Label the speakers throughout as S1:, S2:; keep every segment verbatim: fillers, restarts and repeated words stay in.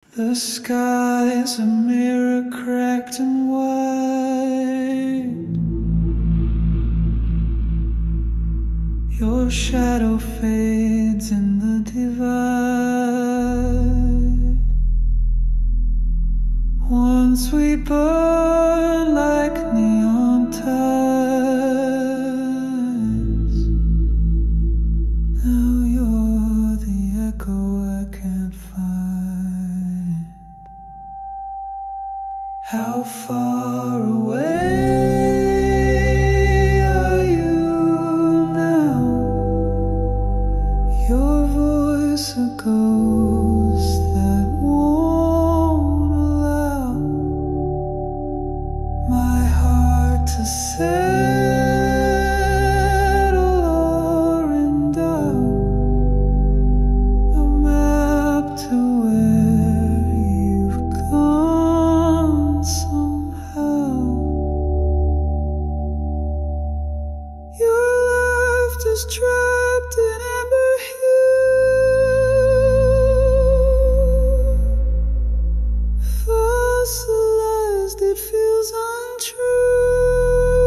S1: The sky's a mirror cracked and white. Your shadow fades in the divide. Once we burn like neon tides. Now you're the echo I can't find. How far away are you now? Your voice a ghost that won't allow my heart to settle or in doubt. A map to where you've gone somehow. Your life is trapped in amber hue, fossilized, it feels untrue.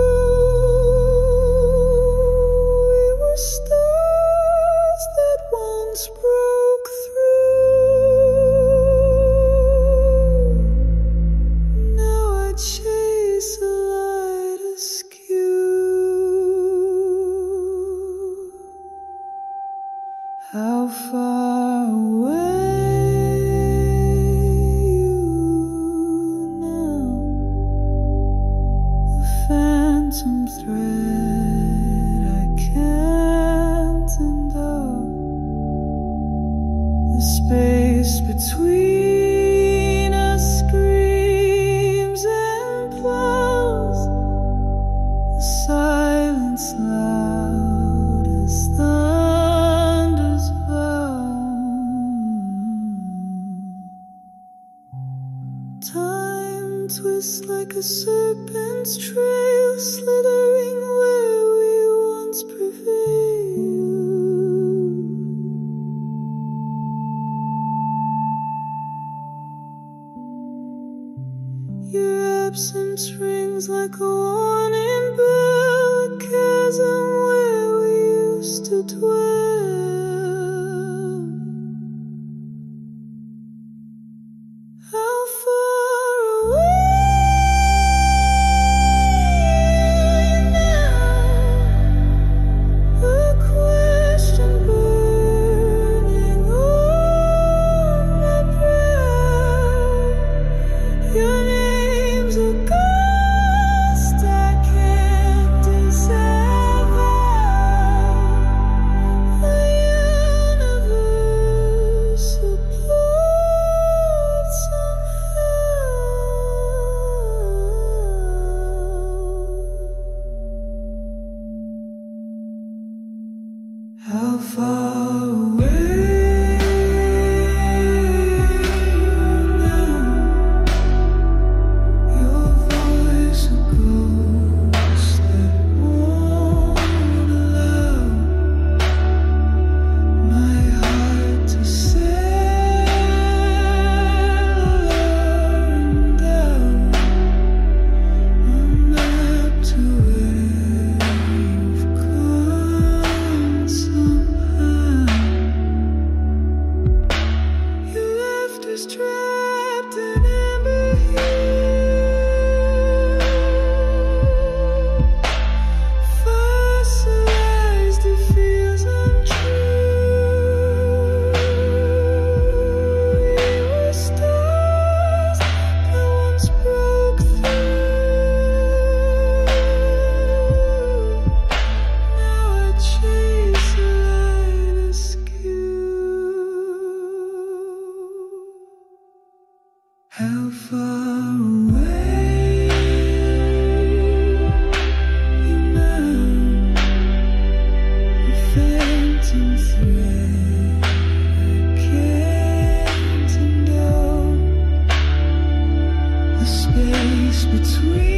S1: We were stars that once broke through. Now I chase a light askew. How far away you now? A phantom thread I can't undone. The space between us screams and plows. The silence loud as thunder's vow. Time twists like a serpent's trail, slithering where we once prevailed. Your absence rings like a warning bell, a chasm where we used to dwell. How far away now? The question burning on my brow. Your name's a ghost I can't disavow. The universe apart somehow. How far away now? Your voice a ghost that won't allow my heart to settle and down. A map to where you've gone somehow. Your left is trapped in amber hue, fossilized, it feels untrue. We were stars that once broke through. Now I chase a light askew. How far away you now? A phantom thread I can't undo. The space between